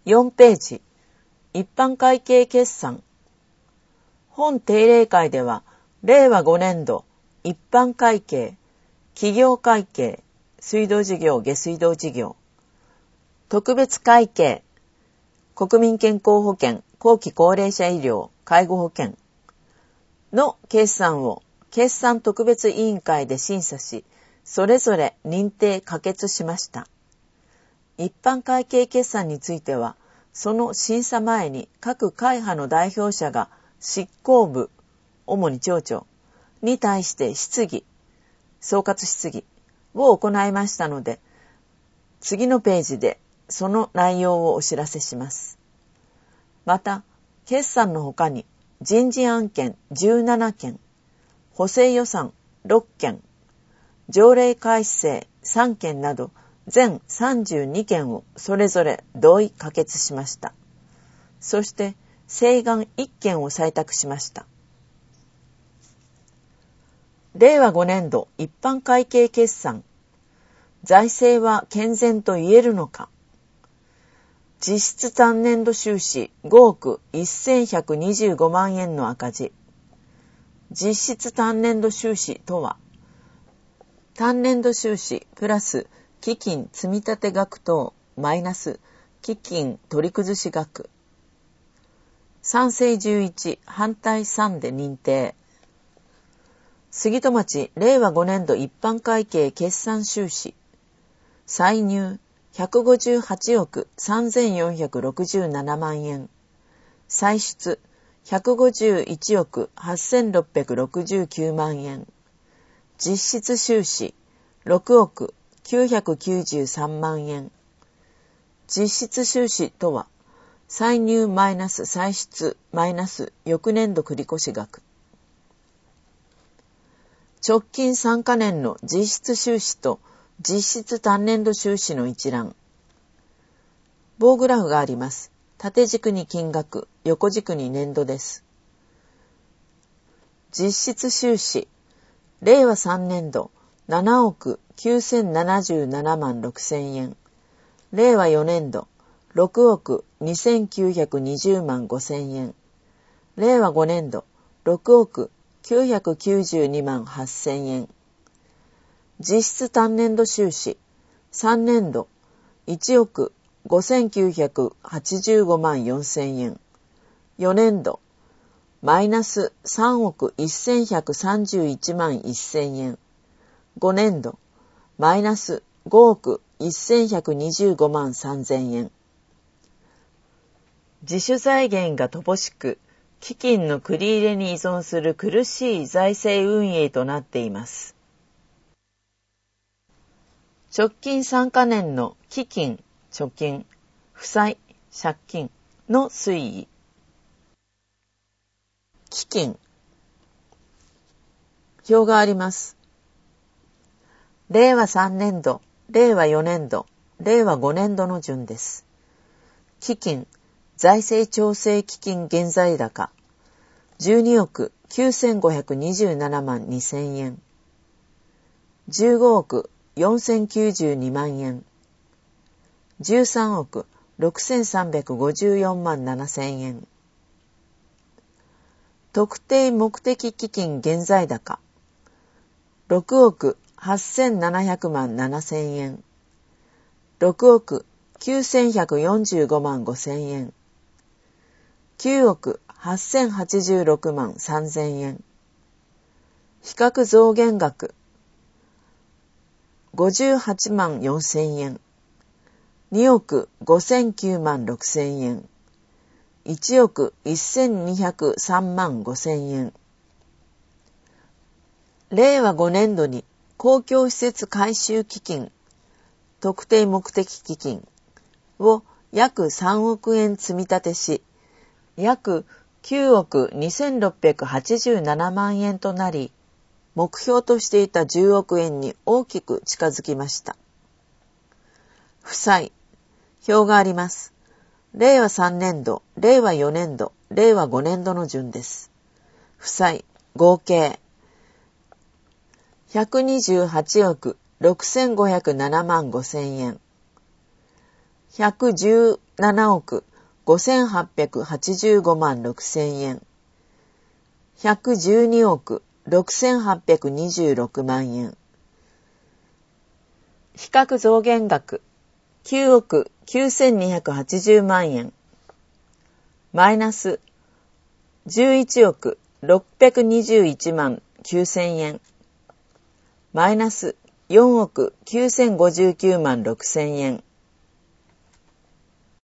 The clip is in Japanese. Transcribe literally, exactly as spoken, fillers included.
よんページ、一般会計決算。本定例会では、れいわごねんど、一般会計、企業会計、水道事業、下水道事業、特別会計、国民健康保険、後期高齢者医療、介護保険の決算を決算特別委員会で審査し、それぞれ認定可決しました。一般会計決算については、その審査前に各会派の代表者が執行部、主に町長に対して質疑、総括質疑を行いましたので、次のページでその内容をお知らせします。また、決算の他に人事案件じゅうななけん、補正予算ろっけん、条例改正さんけんなど全さんじゅうにけんをそれぞれ同意可決しました。そして請願いっけんを採択しました。れいわごねんど一般会計決算。財政は健全と言えるのか。実質単年度収支ごおくせんひゃくにじゅうごまんえんの赤字。実質単年度収支とは、単年度収支プラス基金積立額等マイナス基金取り崩し額。賛成じゅういち、反対さんで認定。杉戸町れいわごねんど一般会計決算収支。歳入ひゃくごじゅうはちおくさんぜんよんひゃくろくじゅうななまんえん。歳出ひゃくごじゅういちおくはっせんろっぴゃくろくじゅうきゅうまんえん。実質収支ろくおくきゅうひゃくきゅうじゅうさんまんえん。実質収支とは、歳入マイナス歳出マイナス翌年度繰越額。直近さんかねんの実質収支と実質単年度収支の一覧。棒グラフがあります。縦軸に金額、横軸に年度です。実質収支、れいわさんねんどななおくきゅうせんななじゅうななまんろくせんえん。れいわよねんどろくおくにせんきゅうひゃくにじゅうまんごせんえん。れいわごねんどろくおくきゅうひゃくきゅうじゅうにまんはっせんえん。実質単年度収支、さんねんどいちおくごせんきゅうひゃくはちじゅうごまんよんせんえん。よねんどマイナスさんおくせんひゃくさんじゅういちまんせんえん。ごねんどマイナスごおくせんひゃくにじゅうごまんさんぜんえん。自主財源が乏しく、基金の繰り入れに依存する苦しい財政運営となっています。直近さんかねんの基金、貯金、負債、借金の推移。基金。表があります。れいわさんねんど、れいわよねんど、れいわごねんどの順です。基金、財政調整基金現在高、じゅうにおくきゅうせんごひゃくにじゅうななまんにせんえん。じゅうごおくよんせんきゅうじゅうにまんえん。じゅうさんおくろくせんさんびゃくごじゅうよんまんななせんえん。特定目的基金現在高、ろくおくはっせんななひゃくまんななせんえん。ろくおくきゅうせんひゃくよんじゅうごまんごせんえん。きゅうおくはっせんはちじゅうろくまんさんぜんえん。比較増減額ごじゅうはちまんよんせんえん。におくごせんきゅうまんろくせんえん。いちおくせんにひゃくさんまんごせんえん。れいわごねんどに公共施設改修基金、特定目的基金を約さんおくえん積み立てし、約きゅうおくにせんろっぴゃくはちじゅうななまんえんとなり、目標としていたじゅうおくえんに大きく近づきました。負債、表があります。れいわさんねんど、れいわよねんど、れいわごねんどの順です。負債、合計、ひゃくにじゅうはちおくろくせんごひゃくななまんごせんえん。 ひゃくじゅうななおくごせんはっぴゃくはちじゅうごまんろくせんえん、ひゃくじゅうにおくろくせんはっぴゃくにじゅうろくまんえん。比較増減額きゅうおくきゅうせんにひゃくはちじゅうまんえん、マイナスじゅういちおくろっぴゃくにじゅういちまんきゅうせんえん、マイナスよんおくきゅうせんごじゅうきゅうまんろくせんえん。